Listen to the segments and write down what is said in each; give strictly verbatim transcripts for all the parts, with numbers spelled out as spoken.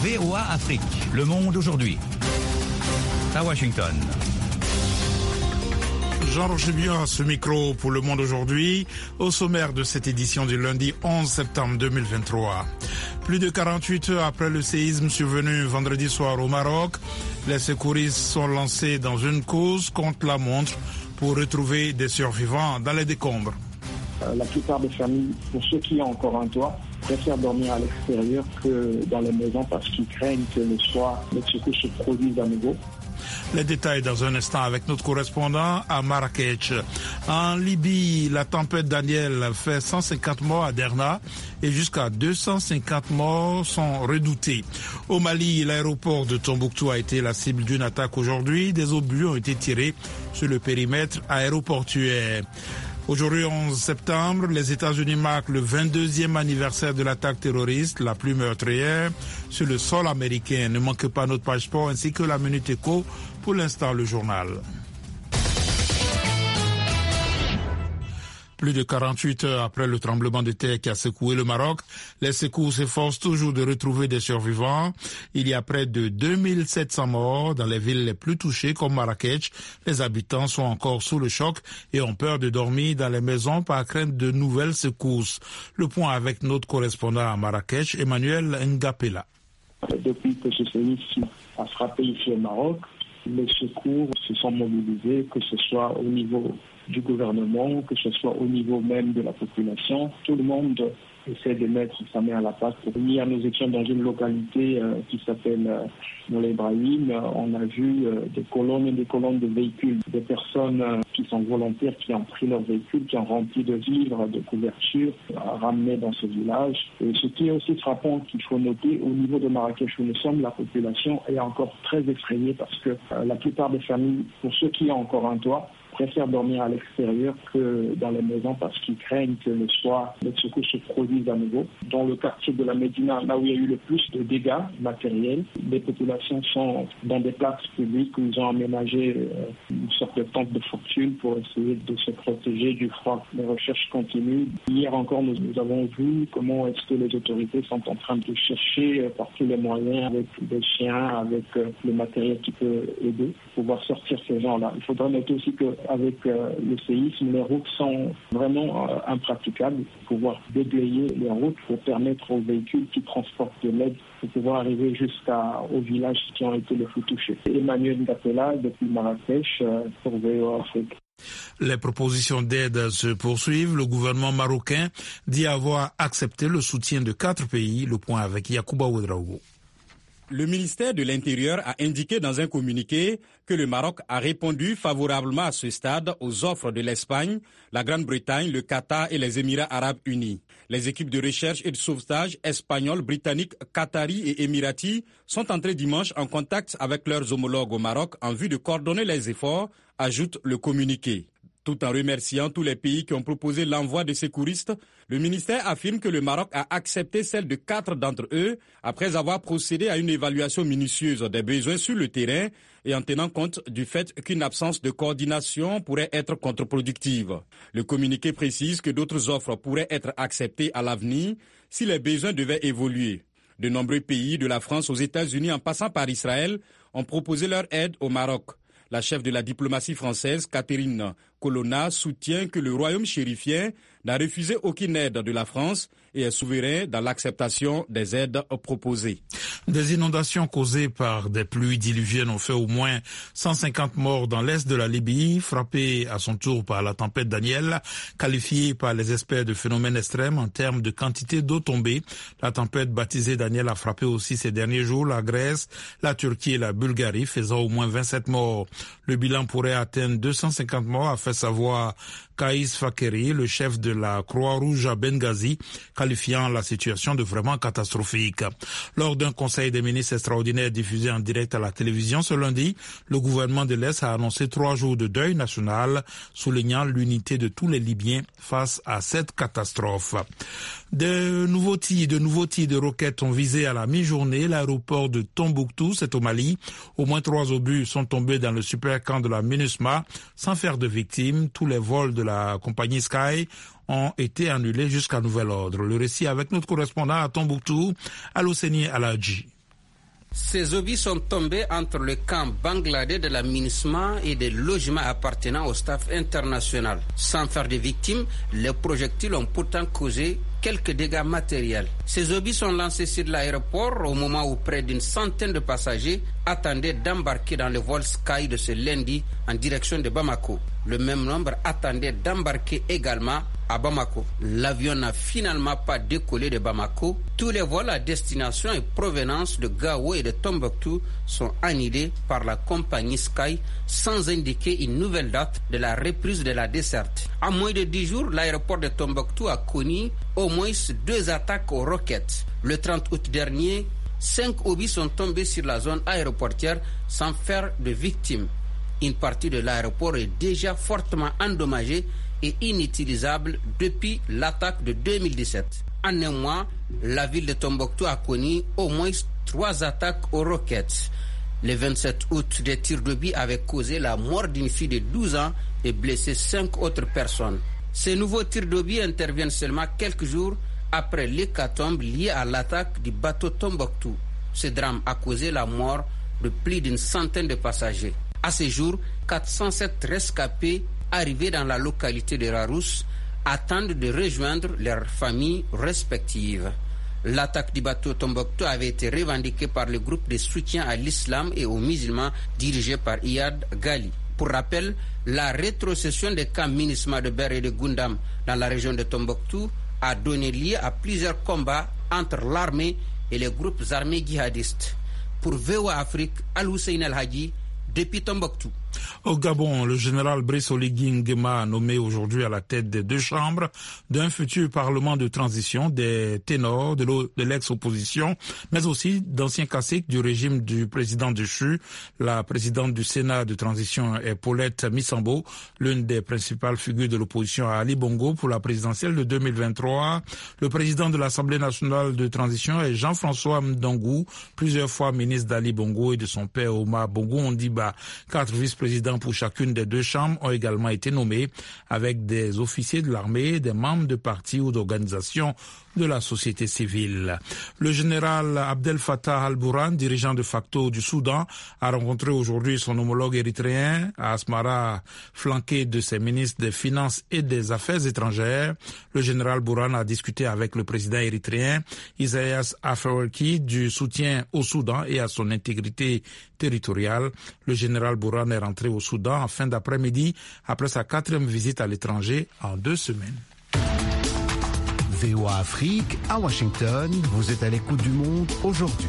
V O A Afrique. Le monde aujourd'hui. À Washington. Jean-Roger Bion à ce micro pour Le Monde aujourd'hui, au sommaire de cette édition du lundi onze septembre deux mille vingt-trois. Plus de quarante-huit heures après le séisme survenu vendredi soir au Maroc, les secouristes sont lancés dans une course contre la montre pour retrouver des survivants dans les décombres. Euh, la plupart des familles, pour ceux qui ont encore un toit, préfèrent dormir à l'extérieur que dans les maisons parce qu'ils craignent que le soir, les secousses se produisent à nouveau. Les détails dans un instant avec notre correspondant à Marrakech. En Libye, la tempête Daniel fait cent cinquante morts à Derna et jusqu'à deux cent cinquante morts sont redoutés. Au Mali, l'aéroport de Tombouctou a été la cible d'une attaque aujourd'hui. Des obus ont été tirés sur le périmètre aéroportuaire. Aujourd'hui, onze septembre, les États-Unis marquent le vingt-deuxième anniversaire de l'attaque terroriste la plus meurtrière sur le sol américain. Ne manquez pas notre page sport ainsi que la Minute Éco. Pour l'instant, le journal. Plus de quarante-huit heures après le tremblement de terre qui a secoué le Maroc, les secours s'efforcent toujours de retrouver des survivants. Il y a près de deux mille sept cents morts dans les villes les plus touchées comme Marrakech. Les habitants sont encore sous le choc et ont peur de dormir dans les maisons par crainte de nouvelles secousses. Le point avec notre correspondant à Marrakech, Emmanuel Ngapela. Depuis que ce séisme a frappé ici au Maroc, les secours se sont mobilisés, que ce soit au niveau du gouvernement, que ce soit au niveau même de la population. Tout le monde essaie de mettre sa main à la pâte. Hier, nous étions dans une localité euh, qui s'appelle euh, Moulay Ibrahim. On a vu euh, des colonnes et des colonnes de véhicules, des personnes euh, qui sont volontaires, qui ont pris leurs véhicules, qui ont rempli de vivres, de couvertures, à ramener dans ce village. Et ce qui est aussi frappant, qu'il faut noter, au niveau de Marrakech où nous sommes, la population est encore très effrayée parce que euh, la plupart des familles, pour ceux qui ont encore un toit, préfèrent dormir à l'extérieur que dans les maisons parce qu'ils craignent que le soir, les secousses se produisent à nouveau. Dans le quartier de la Médina, là où il y a eu le plus de dégâts matériels, les populations sont dans des places publiques où ils ont aménagé une sorte de tente de fortune pour essayer de se protéger du froid. Les recherches continuent. Hier encore, nous, nous avons vu comment est-ce que les autorités sont en train de chercher par tous les moyens, avec des chiens, avec le matériel qui peut aider, pour pouvoir sortir ces gens-là. Il faudra noter aussi que avec euh, le séisme, les routes sont vraiment euh, impraticables. Pour pouvoir déblayer les routes pour permettre aux véhicules qui transportent de l'aide pour pouvoir arriver jusqu'aux villages qui ont été les plus touchés. Emmanuel Ngapela depuis Marrakech euh, pour V O A Afrique. Les propositions d'aide se poursuivent. Le gouvernement marocain dit avoir accepté le soutien de quatre pays. Le point avec Yacouba Ouedraogo. Le ministère de l'Intérieur a indiqué dans un communiqué que le Maroc a répondu favorablement à ce stade aux offres de l'Espagne, la Grande-Bretagne, le Qatar et les Émirats arabes unis. Les équipes de recherche et de sauvetage espagnoles, britanniques, qataris et émiratis sont entrées dimanche en contact avec leurs homologues au Maroc en vue de coordonner les efforts, ajoute le communiqué. Tout en remerciant tous les pays qui ont proposé l'envoi de secouristes, le ministère affirme que le Maroc a accepté celle de quatre d'entre eux après avoir procédé à une évaluation minutieuse des besoins sur le terrain et en tenant compte du fait qu'une absence de coordination pourrait être contre-productive. Le communiqué précise que d'autres offres pourraient être acceptées à l'avenir si les besoins devaient évoluer. De nombreux pays, de la France aux États-Unis en passant par Israël, ont proposé leur aide au Maroc. La chef de la diplomatie française, Catherine Colonna, soutient que le royaume chérifien n'a refusé aucune aide de la France et est souverain dans l'acceptation des aides proposées. Des inondations causées par des pluies diluviennes ont fait au moins cent cinquante morts dans l'est de la Libye, frappée à son tour par la tempête Daniel, qualifiée par les experts de phénomène extrême en termes de quantité d'eau tombée. La tempête baptisée Daniel a frappé aussi ces derniers jours la Grèce, la Turquie et la Bulgarie, faisant au moins vingt-sept morts. Le bilan pourrait atteindre deux cent cinquante morts, a fait savoir Kaïs Fakeri, le chef de la Croix-Rouge à Benghazi, qualifiant la situation de vraiment catastrophique. Lors d'un conseil des ministres extraordinaire diffusé en direct à la télévision ce lundi, le gouvernement de l'Est a annoncé trois jours de deuil national, soulignant l'unité de tous les Libyens face à cette catastrophe. De nouveaux tirs, de nouveaux tirs de roquettes ont visé à la mi-journée l'aéroport de Tombouctou, c'est au Mali. Au moins trois obus sont tombés dans le supercamp de la MINUSMA sans faire de victimes. Tous les vols de la compagnie Sky ont été annulés jusqu'à nouvel ordre. Le récit avec notre correspondant à Tombouctou, Aloseni Aladji. Ces obus sont tombés entre le camp bangladais de la MINUSMA et des logements appartenant au staff international. Sans faire de victimes, les projectiles ont pourtant causé quelques dégâts matériels. Ces obus sont lancés sur l'aéroport au moment où près d'une centaine de passagers attendaient d'embarquer dans le vol Sky de ce lundi en direction de Bamako. Le même nombre attendait d'embarquer également à Bamako. L'avion n'a finalement pas décollé de Bamako. Tous les vols à destination et provenance de Gao et de Tombouctou sont annulés par la compagnie Sky sans indiquer une nouvelle date de la reprise de la desserte. En moins de dix jours, l'aéroport de Tombouctou a connu au moins deux attaques aux roquettes. Le trente août dernier, cinq obus sont tombés sur la zone aéroportière sans faire de victimes. Une partie de l'aéroport est déjà fortement endommagée et inutilisable depuis l'attaque de deux mille dix-sept. En un mois, la ville de Tombouctou a connu au moins trois attaques aux roquettes. Le vingt-sept août, des tirs d'obus avaient causé la mort d'une fille de douze ans et blessé cinq autres personnes. Ces nouveaux tirs d'obus interviennent seulement quelques jours après l'hécatombe liée à l'attaque du bateau Tombouctou. Ce drame a causé la mort de plus d'une centaine de passagers. À ce jour, quatre cent sept rescapés arrivés dans la localité de Rarousse attendent de rejoindre leurs familles respectives. L'attaque du bateau Tombouctou avait été revendiquée par le groupe de soutien à l'islam et aux musulmans dirigé par Iyad Ghali. Pour rappel, la rétrocession des camps MINUSMA de Ber et de Gundam dans la région de Tombouctou a donné lieu à plusieurs combats entre l'armée et les groupes armés djihadistes. Pour V O A Afrique, Al-Hussein El-Hadji, depuis Tombouctou. Au Gabon, le général Brice Oligui Nguema, nommé aujourd'hui à la tête des deux chambres d'un futur parlement de transition, des ténors de l'ex-opposition, mais aussi d'anciens caciques du régime du président déchu. La présidente du Sénat de transition est Paulette Missambo, l'une des principales figures de l'opposition à Ali Bongo pour la présidentielle de deux mille vingt-trois. Le président de l'Assemblée nationale de transition est Jean-François Mdongou, plusieurs fois ministre d'Ali Bongo et de son père Omar Bongo Ondiba. Quatre vice-présidents pour chacune des deux chambres ont également été nommés avec des officiers de l'armée, des membres de partis ou d'organisations de la société civile. Le général Abdel Fattah al-Burhan, dirigeant de facto du Soudan, a rencontré aujourd'hui son homologue érythréen à Asmara, flanqué de ses ministres des Finances et des Affaires étrangères. Le général Burhan a discuté avec le président érythréen Isaias Afwerki du soutien au Soudan et à son intégrité territoriale. Le général Burhan est rentré au Soudan en fin d'après-midi après sa quatrième visite à l'étranger en deux semaines. V O A Afrique, à Washington, vous êtes à l'écoute du monde aujourd'hui.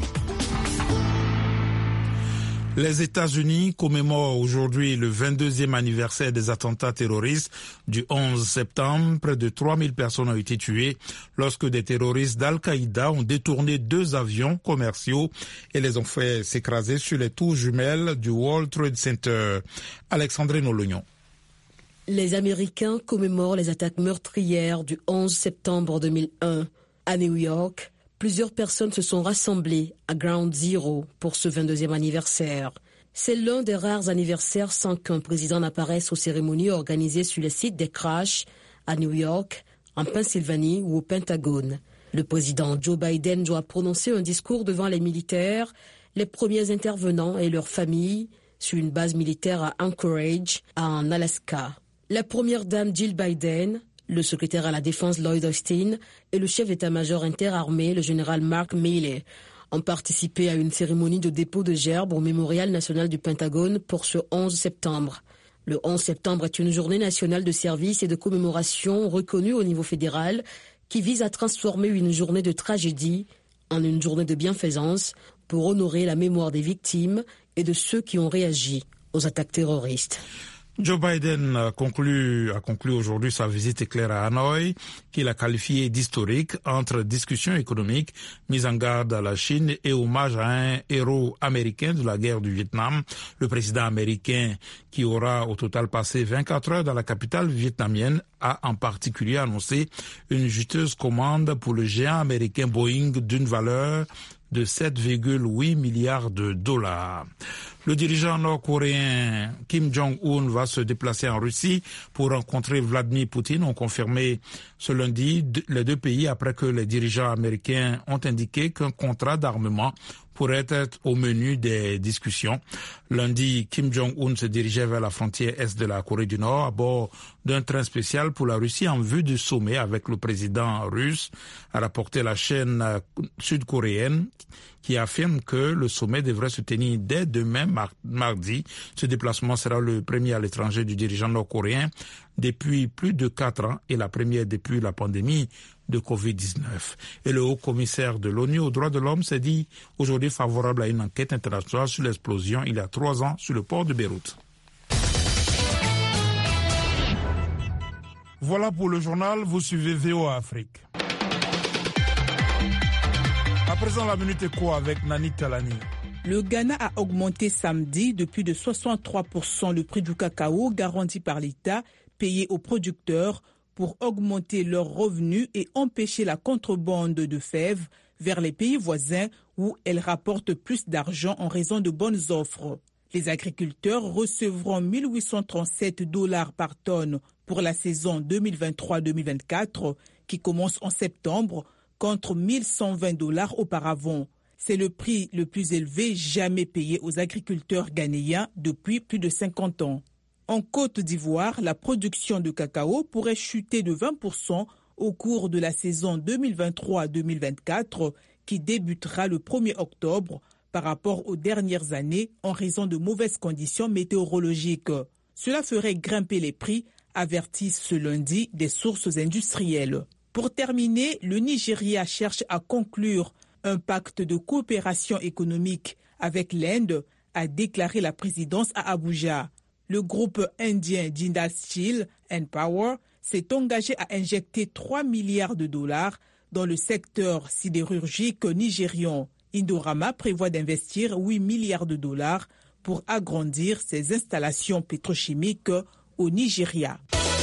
Les États-Unis commémorent aujourd'hui le vingt-deuxième anniversaire des attentats terroristes du onze septembre. Près de trois mille personnes ont été tuées lorsque des terroristes d'Al-Qaïda ont détourné deux avions commerciaux et les ont fait s'écraser sur les tours jumelles du World Trade Center. Alexandre Nolognon. Les Américains commémorent les attaques meurtrières du onze septembre deux mille un. À New York, plusieurs personnes se sont rassemblées à Ground Zero pour ce vingt-deuxième anniversaire. C'est l'un des rares anniversaires sans qu'un président n'apparaisse aux cérémonies organisées sur le site des crashs à New York, en Pennsylvanie ou au Pentagone. Le président Joe Biden doit prononcer un discours devant les militaires, les premiers intervenants et leurs familles sur une base militaire à Anchorage, en Alaska. La première dame Jill Biden, le secrétaire à la défense Lloyd Austin et le chef d'état-major interarmé, le général Mark Milley, ont participé à une cérémonie de dépôt de gerbes au Mémorial national du Pentagone pour ce onze septembre. Le onze septembre est une journée nationale de service et de commémoration reconnue au niveau fédéral qui vise à transformer une journée de tragédie en une journée de bienfaisance pour honorer la mémoire des victimes et de ceux qui ont réagi aux attaques terroristes. Joe Biden a conclu, a conclu aujourd'hui sa visite éclair à Hanoï, qu'il a qualifiée d'historique entre discussions économiques, mise en garde à la Chine et hommage à un héros américain de la guerre du Vietnam. Le président américain, qui aura au total passé vingt-quatre heures dans la capitale vietnamienne, a en particulier annoncé une juteuse commande pour le géant américain Boeing d'une valeur de sept virgule huit milliards de dollars. Le dirigeant nord-coréen Kim Jong-un va se déplacer en Russie pour rencontrer Vladimir Poutine, ont confirmé ce lundi les deux pays après que les dirigeants américains ont indiqué qu'un contrat d'armement pourrait être au menu des discussions. Lundi, Kim Jong-un se dirigeait vers la frontière est de la Corée du Nord à bord d'un train spécial pour la Russie en vue du sommet avec le président russe, a rapporté la chaîne sud-coréenne qui affirme que le sommet devrait se tenir dès demain mardi. Ce déplacement sera le premier à l'étranger du dirigeant nord-coréen depuis plus de quatre ans et la première depuis la pandémie de covid dix-neuf. Et le haut-commissaire de l'ONU aux droits de l'homme s'est dit aujourd'hui favorable à une enquête internationale sur l'explosion il y a trois ans sur le port de Beyrouth. Voilà pour le journal, vous suivez V O A Afrique. À présent, la Minute Éco avec Nani Talani. Le Ghana a augmenté samedi de plus de soixante-trois pour cent le prix du cacao garanti par l'État payé aux producteurs pour augmenter leurs revenus et empêcher la contrebande de fèves vers les pays voisins où elles rapportent plus d'argent en raison de bonnes offres. Les agriculteurs recevront mille huit cent trente-sept dollars par tonne pour la saison deux mille vingt-trois deux mille vingt-quatre qui commence en septembre contre mille cent vingt dollars auparavant. C'est le prix le plus élevé jamais payé aux agriculteurs ghanéens depuis plus de cinquante ans. En Côte d'Ivoire, la production de cacao pourrait chuter de vingt pour cent au cours de la saison deux mille vingt-trois deux mille vingt-quatre qui débutera le premier octobre par rapport aux dernières années en raison de mauvaises conditions météorologiques. Cela ferait grimper les prix, avertissent ce lundi des sources industrielles. Pour terminer, le Nigeria cherche à conclure un pacte de coopération économique avec l'Inde, a déclaré la présidence à Abuja. Le groupe indien Jindal Steel and Power s'est engagé à injecter trois milliards de dollars dans le secteur sidérurgique nigérian. Indorama prévoit d'investir huit milliards de dollars pour agrandir ses installations pétrochimiques au Nigeria.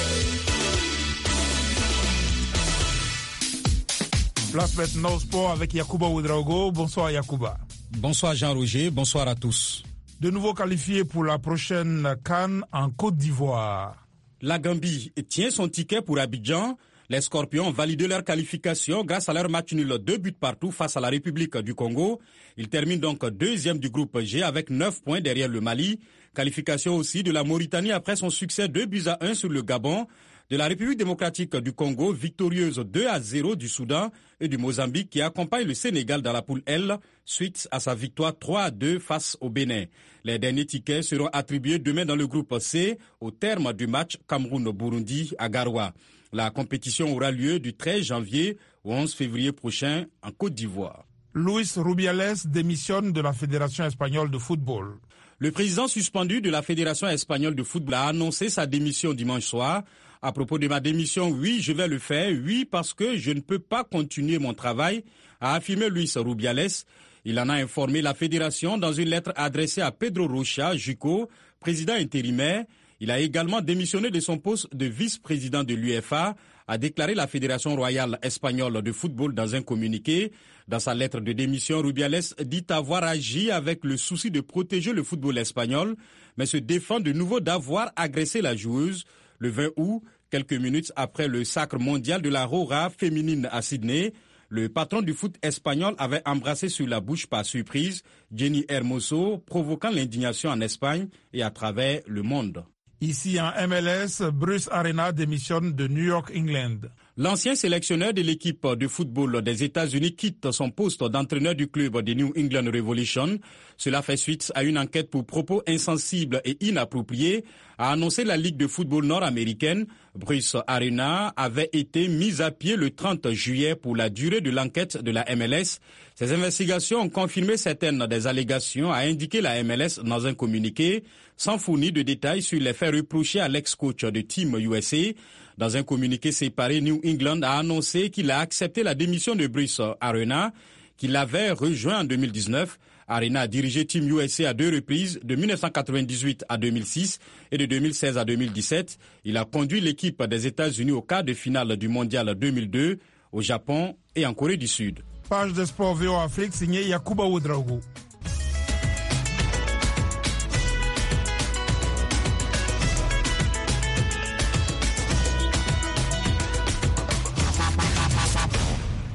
Place maintenant au sport avec Yacouba Ouedraogo. Bonsoir Yacouba. Bonsoir Jean-Roger, bonsoir à tous. De nouveau qualifié pour la prochaine CAN en Côte d'Ivoire. La Gambie tient son ticket pour Abidjan. Les Scorpions ont validé leur qualification grâce à leur match nul deux buts partout face à la République du Congo. Ils terminent donc deuxième du groupe G avec neuf points derrière le Mali. Qualification aussi de la Mauritanie après son succès deux buts à un sur le Gabon. De la République démocratique du Congo, victorieuse deux à zéro du Soudan et du Mozambique qui accompagne le Sénégal dans la poule L suite à sa victoire trois à deux face au Bénin. Les derniers tickets seront attribués demain dans le groupe C au terme du match Cameroun-Burundi à Garoua. La compétition aura lieu du treize janvier au onze février prochain en Côte d'Ivoire. Luis Rubiales démissionne de la Fédération espagnole de football. Le président suspendu de la Fédération espagnole de football a annoncé sa démission dimanche soir. À propos de ma démission, oui, je vais le faire, oui, parce que je ne peux pas continuer mon travail, a affirmé Luis Rubiales. Il en a informé la fédération dans une lettre adressée à Pedro Rocha Jucó, président intérimaire. Il a également démissionné de son poste de vice-président de l'U F A, a déclaré la Fédération royale espagnole de football dans un communiqué. Dans sa lettre de démission, Rubiales dit avoir agi avec le souci de protéger le football espagnol, mais se défend de nouveau d'avoir agressé la joueuse. Le vingt août, quelques minutes après le sacre mondial de la Rora féminine à Sydney, le patron du foot espagnol avait embrassé sur la bouche par surprise Jenny Hermoso, provoquant l'indignation en Espagne et à travers le monde. Ici en M L S, Bruce Arena démissionne de New York, England. L'ancien sélectionneur de l'équipe de football des États-Unis quitte son poste d'entraîneur du club de New England Revolution. Cela fait suite à une enquête pour propos insensibles et inappropriés, a annoncé la Ligue de football nord-américaine. Bruce Arena avait été mis à pied le trente juillet pour la durée de l'enquête de la M L S. Ces investigations ont confirmé certaines des allégations, a indiqué la M L S dans un communiqué, sans fournir de détails sur les faits reprochés à l'ex-coach de Team U S A. Dans un communiqué séparé, New England a annoncé qu'il a accepté la démission de Bruce Arena, qu'il avait rejoint en deux mille dix-neuf. Arena a dirigé Team U S A à deux reprises, de mille neuf cent quatre-vingt-dix-huit à deux mille six et de deux mille seize à deux mille dix-sept. Il a conduit l'équipe des États-Unis au quart de finale du Mondial deux mille deux, au Japon et en Corée du Sud. Page de sport V O Afrique signée Yacouba Ouedraogo.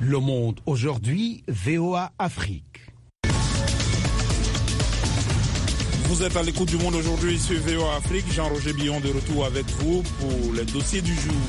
Le Monde aujourd'hui, V O A Afrique. Vous êtes à l'écoute du Monde aujourd'hui sur V O A Afrique. Jean-Roger Billon de retour avec vous pour les dossiers du jour.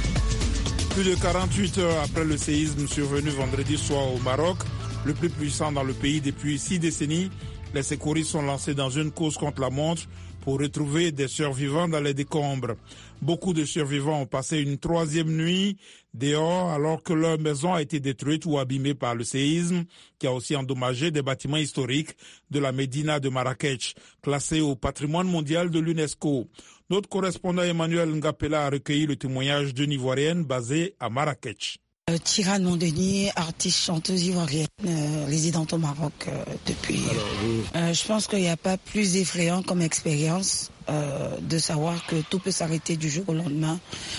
Plus de quarante-huit heures après le séisme survenu vendredi soir au Maroc, le plus puissant dans le pays depuis six décennies, les secouristes sont lancés dans une course contre la montre pour retrouver des survivants dans les décombres. Beaucoup de survivants ont passé une troisième nuit dehors alors que leur maison a été détruite ou abîmée par le séisme qui a aussi endommagé des bâtiments historiques de la Médina de Marrakech, classée au patrimoine mondial de l'UNESCO. Notre correspondant Emmanuel Ngapela a recueilli le témoignage d'une Ivoirienne basée à Marrakech. Tirane Mondenier, artiste chanteuse ivoirienne, euh, résidente au Maroc euh, depuis. Alors, oui. euh, je pense qu'il n'y a pas plus effrayant comme expérience euh, de savoir que tout peut s'arrêter du jour au lendemain.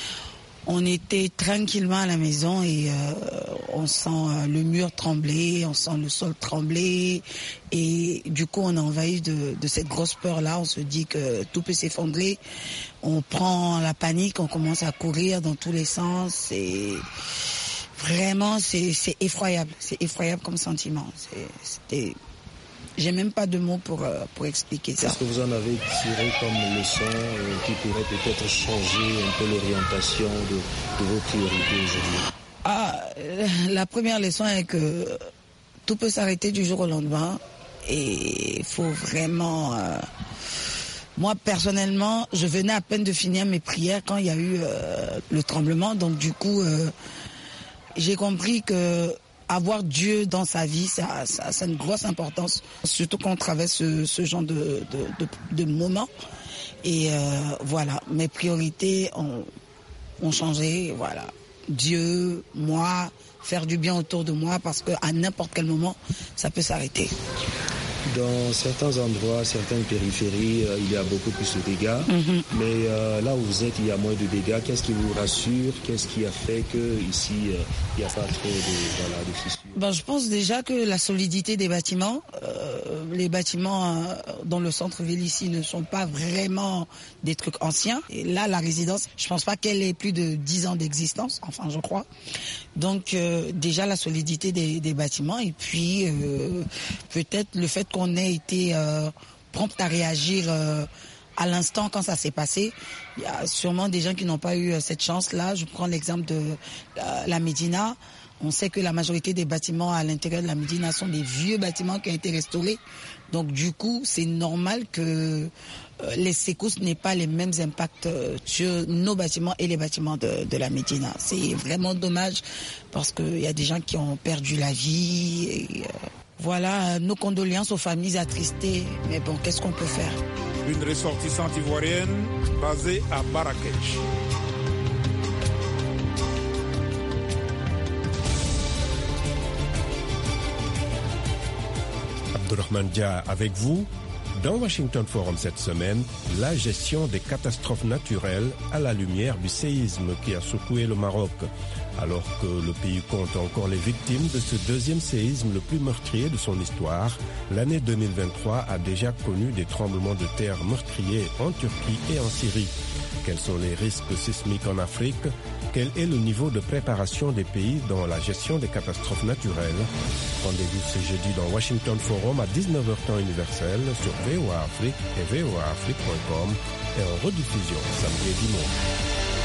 On était tranquillement à la maison et euh, on sent euh, le mur trembler, on sent le sol trembler et du coup on est envahi de, de cette grosse peur-là. On se dit que tout peut s'effondrer. On prend la panique, on commence à courir dans tous les sens et vraiment c'est, c'est effroyable. C'est effroyable comme sentiment. C'est, c'était... J'ai même pas de mots pour, euh, pour expliquer ça. Est-ce que vous en avez tiré comme leçon euh, qui pourrait peut-être changer un peu l'orientation de, de vos priorités aujourd'hui? Ah, la première leçon est que tout peut s'arrêter du jour au lendemain et il faut vraiment... Euh, moi, personnellement, je venais à peine de finir mes prières quand il y a eu euh, le tremblement. Donc, du coup, euh, j'ai compris que avoir Dieu dans sa vie, ça, ça, ça a une grosse importance, surtout quand on traverse ce, ce genre de, de, de, de moments. Et euh, voilà, mes priorités ont, ont changé. Voilà, Dieu, moi, faire du bien autour de moi, parce qu'à n'importe quel moment, ça peut s'arrêter. Dans certains endroits, certaines périphéries, euh, il y a beaucoup plus de dégâts. Mm-hmm. Mais euh, là où vous êtes, il y a moins de dégâts. Qu'est-ce qui vous rassure? Qu'est-ce qui a fait qu'ici, euh, il n'y a pas trop de, voilà, de fissures? Ben, je pense déjà que la solidité des bâtiments, euh, les bâtiments euh, dans le centre-ville ici ne sont pas vraiment des trucs anciens. Et là, la résidence, je pense pas qu'elle ait plus de dix ans d'existence, enfin je crois. Donc euh, déjà la solidité des, des bâtiments et puis euh, peut-être le fait qu'on ait été euh, prompt à réagir euh, à l'instant quand ça s'est passé. Il y a sûrement des gens qui n'ont pas eu euh, cette chance-là. Je prends l'exemple de euh, la Médina. On sait que la majorité des bâtiments à l'intérieur de la Médina sont des vieux bâtiments qui ont été restaurés. Donc du coup, c'est normal que euh, les secousses n'aient pas les mêmes impacts euh, sur nos bâtiments et les bâtiments de, de la Médina. C'est vraiment dommage parce qu'il y a des gens qui ont perdu la vie. Et, euh, voilà, nos condoléances aux familles attristées. Mais bon, qu'est-ce qu'on peut faire? Une ressortissante ivoirienne basée à Marrakech. Abdourahmane Dia avec vous. Dans Washington Forum cette semaine, la gestion des catastrophes naturelles à la lumière du séisme qui a secoué le Maroc. Alors que le pays compte encore les victimes de ce deuxième séisme le plus meurtrier de son histoire, l'année deux mille vingt-trois a déjà connu des tremblements de terre meurtriers en Turquie et en Syrie. Quels sont les risques sismiques en Afrique? Quel est le niveau de préparation des pays dans la gestion des catastrophes naturelles? Rendez-vous ce jeudi dans Washington Forum à dix-neuf heures temps universel sur V O A Afrique et V O A Afrique point com et en rediffusion samedi et dimanche.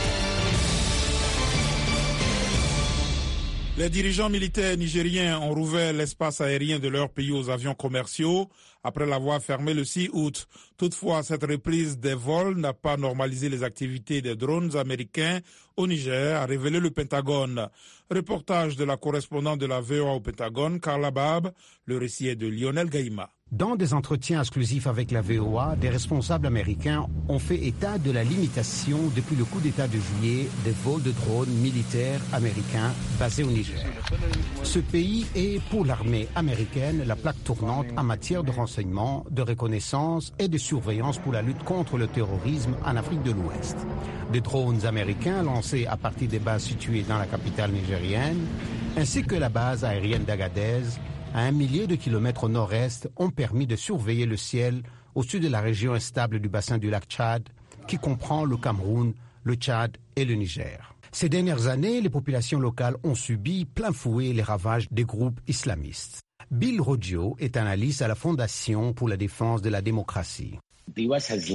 Les dirigeants militaires nigériens ont rouvert l'espace aérien de leur pays aux avions commerciaux après l'avoir fermé le six août. Toutefois, cette reprise des vols n'a pas normalisé les activités des drones américains au Niger, a révélé le Pentagone. Reportage de la correspondante de la V O A au Pentagone, Carla Bab, le récit est de Lionel Gaïma. Dans des entretiens exclusifs avec la V O A, des responsables américains ont fait état de la limitation depuis le coup d'État de juillet des vols de drones militaires américains basés au Niger. Ce pays est pour l'armée américaine la plaque tournante en matière de renseignement, de reconnaissance et de surveillance pour la lutte contre le terrorisme en Afrique de l'Ouest. Des drones américains lancés à partir des bases situées dans la capitale nigérienne, ainsi que la base aérienne d'Agadez, à un millier de kilomètres au nord-est, ont permis de surveiller le ciel au-dessus de la région instable du bassin du lac Tchad, qui comprend le Cameroun, le Tchad et le Niger. Ces dernières années, les populations locales ont subi plein fouet les ravages des groupes islamistes. Bill Roggio est analyste à la Fondation pour la défense de la démocratie. Les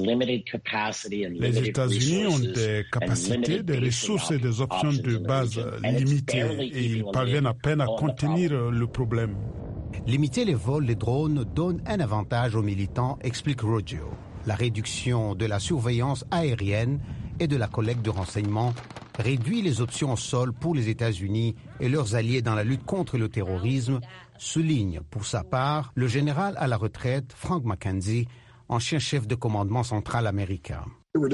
États-Unis ont des capacités, des ressources et des options de base limitées et ils parviennent à peine à contenir le problème. Limiter les vols des drones donne un avantage aux militants, explique Roggio. La réduction de la surveillance aérienne et de la collecte de renseignements réduit les options au sol pour les États-Unis et leurs alliés dans la lutte contre le terrorisme, souligne pour sa part le général à la retraite Frank McKenzie, ancien chef de commandement central américain.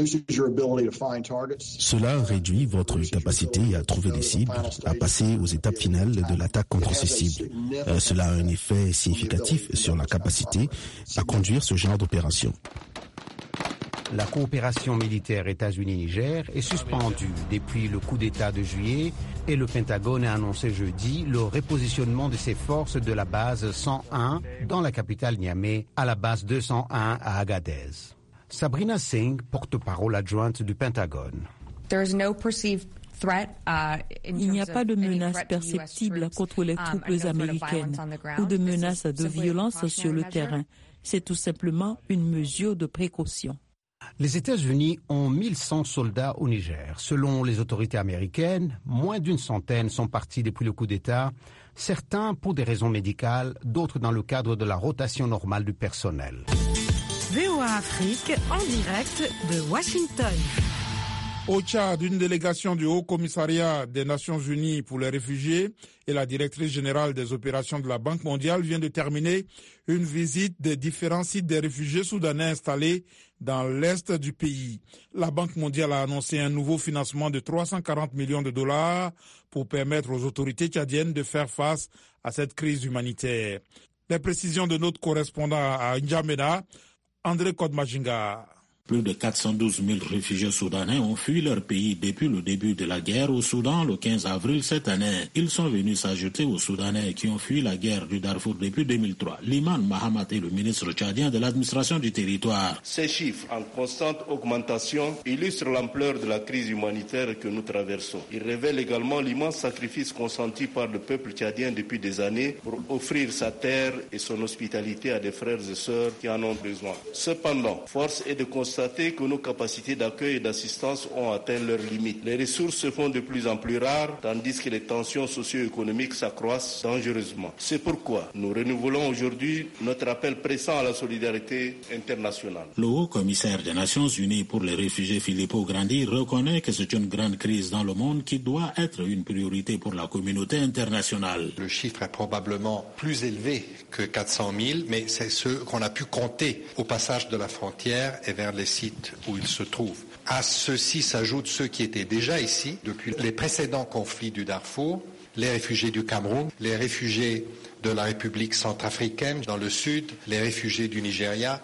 Cela réduit votre capacité à trouver des cibles, à passer aux étapes finales de l'attaque contre ces cibles. Euh, cela a un effet significatif sur la capacité à conduire ce genre d'opération. La coopération militaire États-Unis-Niger est suspendue depuis le coup d'État de juillet et le Pentagone a annoncé jeudi le repositionnement de ses forces de la base cent un dans la capitale Niamey à la base deux cent un à Agadez. Sabrina Singh, porte-parole adjointe du Pentagone. Il n'y a pas de menace perceptible contre les troupes américaines ou de menace de violence sur le terrain. C'est tout simplement une mesure de précaution. Les États-Unis ont mille cent soldats au Niger. Selon les autorités américaines, moins d'une centaine sont partis depuis le coup d'État, certains pour des raisons médicales, d'autres dans le cadre de la rotation normale du personnel. V O A Afrique, en direct de Washington. Au Tchad, une délégation du Haut Commissariat des Nations Unies pour les réfugiés et la directrice générale des opérations de la Banque mondiale vient de terminer une visite des différents sites des réfugiés soudanais installés dans l'est du pays. La Banque mondiale a annoncé un nouveau financement de trois cent quarante millions de dollars pour permettre aux autorités tchadiennes de faire face à cette crise humanitaire. Les précisions de notre correspondant à N'Djamena, André Kodmajinga. Plus de quatre cent douze mille réfugiés soudanais ont fui leur pays depuis le début de la guerre au Soudan le quinze avril cette année. Ils sont venus s'ajouter aux Soudanais qui ont fui la guerre du Darfour depuis deux mille trois. Liman Mahamat est le ministre tchadien de l'administration du territoire. Ces chiffres en constante augmentation illustrent l'ampleur de la crise humanitaire que nous traversons. Ils révèlent également l'immense sacrifice consenti par le peuple tchadien depuis des années pour offrir sa terre et son hospitalité à des frères et sœurs qui en ont besoin. Cependant, force est de constater que nos capacités d'accueil et d'assistance ont atteint leurs limites. Les ressources se font de plus en plus rares, tandis que les tensions socio-économiques s'accroissent dangereusement. C'est pourquoi nous renouvelons aujourd'hui notre appel pressant à la solidarité internationale. Le haut commissaire des Nations Unies pour les réfugiés Filippo Grandi reconnaît que c'est une grande crise dans le monde qui doit être une priorité pour la communauté internationale. Le chiffre est probablement plus élevé que quatre cent mille, mais c'est ce qu'on a pu compter au passage de la frontière et vers les sites où ils se trouvent. À ceux-ci s'ajoutent ceux qui étaient déjà ici depuis les précédents conflits du Darfour, les réfugiés du Cameroun, les réfugiés de la République centrafricaine dans le sud, les réfugiés du Nigeria.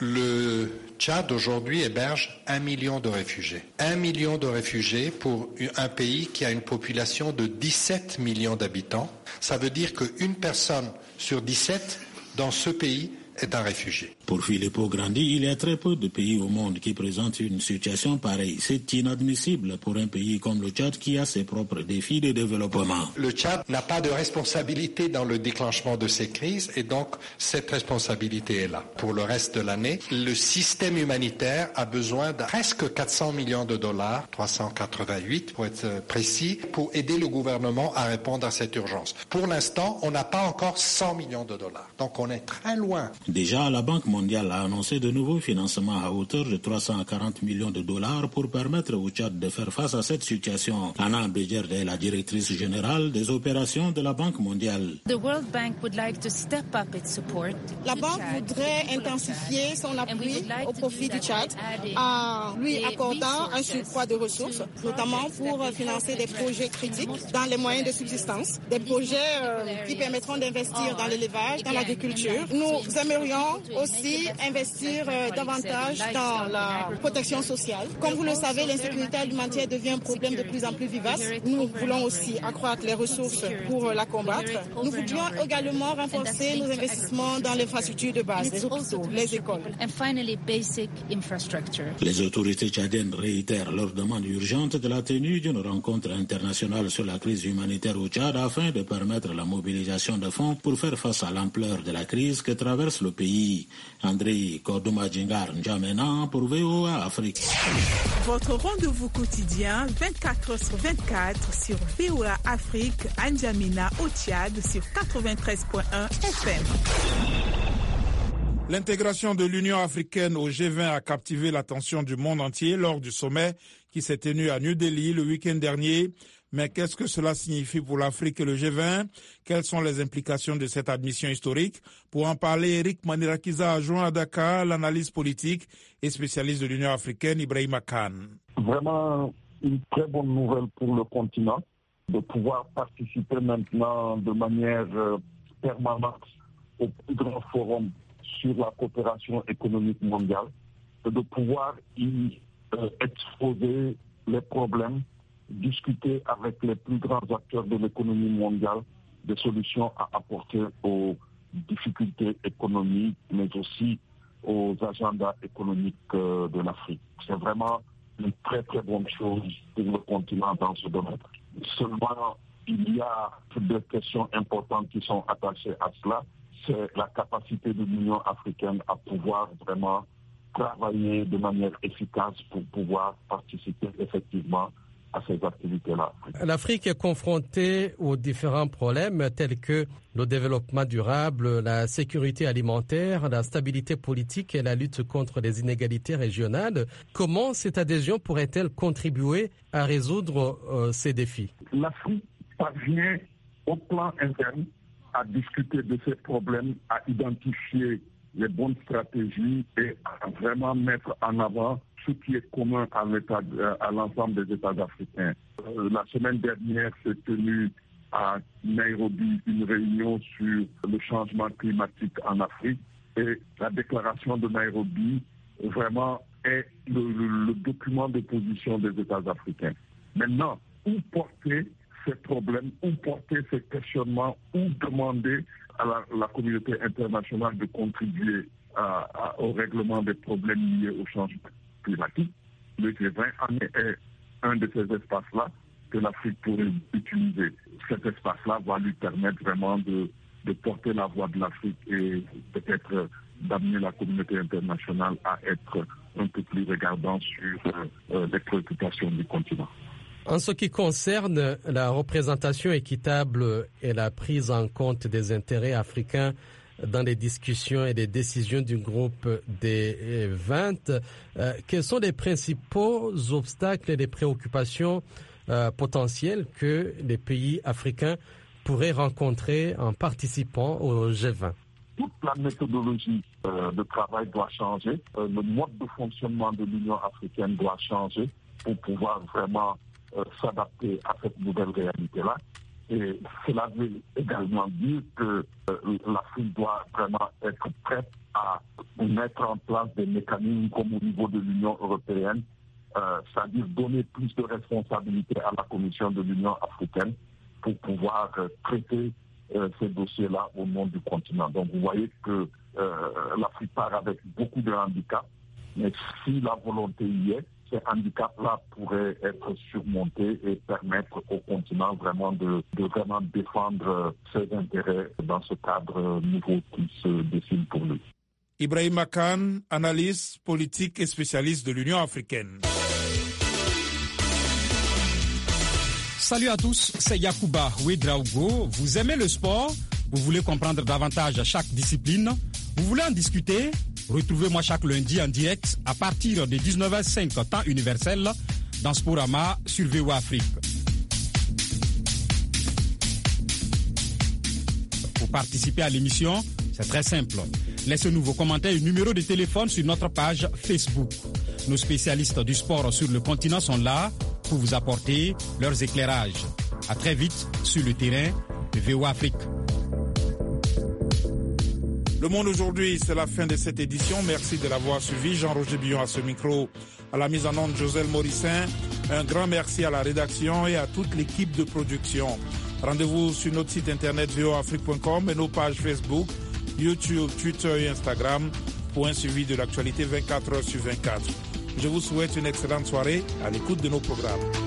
Le Tchad aujourd'hui héberge un million de réfugiés. Un million de réfugiés pour un pays qui a une population de dix-sept millions d'habitants. Ça veut dire qu'une personne sur dix-sept dans ce pays est un réfugié. Pour Filippo Grandi, il y a très peu de pays au monde qui présentent une situation pareille. C'est inadmissible pour un pays comme le Tchad qui a ses propres défis de développement. Le Tchad n'a pas de responsabilité dans le déclenchement de ces crises et donc cette responsabilité est là. Pour le reste de l'année, le système humanitaire a besoin de presque quatre cents millions de dollars, trois cent quatre-vingt-huit pour être précis, pour aider le gouvernement à répondre à cette urgence. Pour l'instant, on n'a pas encore cent millions de dollars. Donc on est très loin. Déjà, la Banque mondiale a annoncé de nouveaux financements à hauteur de trois cent quarante millions de dollars pour permettre au Tchad de faire face à cette situation. Anna Bédjerde est la directrice générale des opérations de la Banque mondiale. The World Bank would like to step up its support. La Banque voudrait intensifier son appui au profit du Tchad en lui accordant un surcroît de ressources, notamment pour financer des projets critiques dans les moyens de subsistance, des projets euh, qui permettront d'investir dans l'élevage, dans l'agriculture. Nous aimerions souhaiterions aussi investir euh, davantage dans la protection sociale. Comme vous le savez, l'insécurité alimentaire devient un problème de plus en plus vivace. Nous voulons aussi accroître les ressources pour la combattre. Nous voudrions également renforcer nos investissements dans l'infrastructure de base, les hôpitaux, les écoles. Les autorités tchadiennes réitèrent leur demande urgente de la tenue d'une rencontre internationale sur la crise humanitaire au Tchad afin de permettre la mobilisation de fonds pour faire face à l'ampleur de la crise que traverse le pays. André Kordouma-Djingar N'Djamena pour V O A Afrique. Votre rendez-vous quotidien vingt-quatre heures sur vingt-quatre sur V O A Afrique, N'Djamena au Tchad sur quatre-vingt-treize virgule un F M. L'intégration de l'Union africaine au G vingt a captivé l'attention du monde entier lors du sommet qui s'est tenu à New Delhi le week-end dernier. Mais qu'est-ce que cela signifie pour l'Afrique et le G vingt? Quelles sont les implications de cette admission historique? Pour en parler, Eric Manirakiza a joint à Dakar l'analyse politique et spécialiste de l'Union africaine, Ibrahima Khan. Vraiment une très bonne nouvelle pour le continent de pouvoir participer maintenant de manière euh, permanente au plus grand forum sur la coopération économique mondiale, et de pouvoir y euh, exposer les problèmes, discuter avec les plus grands acteurs de l'économie mondiale des solutions à apporter aux difficultés économiques, mais aussi aux agendas économiques euh, de l'Afrique. C'est vraiment une très très bonne chose pour le continent dans ce domaine. Seulement, il y a des questions importantes qui sont attachées à cela. C'est la capacité de l'Union africaine à pouvoir vraiment travailler de manière efficace pour pouvoir participer effectivement à ces activités-là. L'Afrique est confrontée aux différents problèmes tels que le développement durable, la sécurité alimentaire, la stabilité politique et la lutte contre les inégalités régionales. Comment cette adhésion pourrait-elle contribuer à résoudre euh, ces défis? L'Afrique parvient au plan interne à discuter de ces problèmes, à identifier les bonnes stratégies et à vraiment mettre en avant ce qui est commun à, à l'ensemble des États africains. Euh, la semaine dernière s'est tenue à Nairobi une réunion sur le changement climatique en Afrique et la déclaration de Nairobi vraiment est le, le, le document de position des États africains. Maintenant, où porter ces problèmes, où porter ces questionnements, où demander à la, la communauté internationale de contribuer à, à, au règlement des problèmes liés au changement climatique. Le G vingt en est un de ces espaces-là que l'Afrique pourrait utiliser. Cet espace-là va lui permettre vraiment de, de porter la voix de l'Afrique et peut-être d'amener la communauté internationale à être un peu plus regardante sur euh, les préoccupations du continent. En ce qui concerne la représentation équitable et la prise en compte des intérêts africains dans les discussions et les décisions du groupe des vingt, euh, quels sont les principaux obstacles et les préoccupations euh, potentielles que les pays africains pourraient rencontrer en participant au G vingt? Toute la méthodologie euh, de travail doit changer, euh, le mode de fonctionnement de l'Union africaine doit changer pour pouvoir vraiment Euh, s'adapter à cette nouvelle réalité-là. Et cela veut également dire que euh, l'Afrique doit vraiment être prête à mettre en place des mécanismes comme au niveau de l'Union européenne, euh, c'est-à-dire donner plus de responsabilités à la Commission de l'Union africaine pour pouvoir euh, traiter euh, ces dossiers-là au nom du continent. Donc vous voyez que euh, l'Afrique part avec beaucoup de handicaps, mais si la volonté y est, ces handicaps-là pourraient être surmontés et permettre au continent vraiment de, de vraiment défendre ses intérêts dans ce cadre nouveau qui se dessine pour lui. Ibrahima Khan, analyste politique et spécialiste de l'Union africaine. Salut à tous, c'est Yacouba Ouedraogo. Vous aimez le sport? Vous voulez comprendre davantage chaque discipline? Vous voulez en discuter? Retrouvez-moi chaque lundi en direct à partir de dix-neuf heures zéro cinq temps universel dans Sporama sur V O A Afrique. Pour participer à l'émission, c'est très simple. Laissez-nous vos commentaires et numéros de téléphone sur notre page Facebook. Nos spécialistes du sport sur le continent sont là pour vous apporter leurs éclairages. À très vite sur le terrain de V O A Afrique. Le Monde aujourd'hui, c'est la fin de cette édition. Merci de l'avoir suivi. Jean-Roger Billon à ce micro, à la mise en onde Joselle Morissin. Un grand merci à la rédaction et à toute l'équipe de production. Rendez-vous sur notre site internet v o afrique point com et nos pages Facebook, YouTube, Twitter et Instagram pour un suivi de l'actualité vingt-quatre heures sur vingt-quatre. Je vous souhaite une excellente soirée à l'écoute de nos programmes.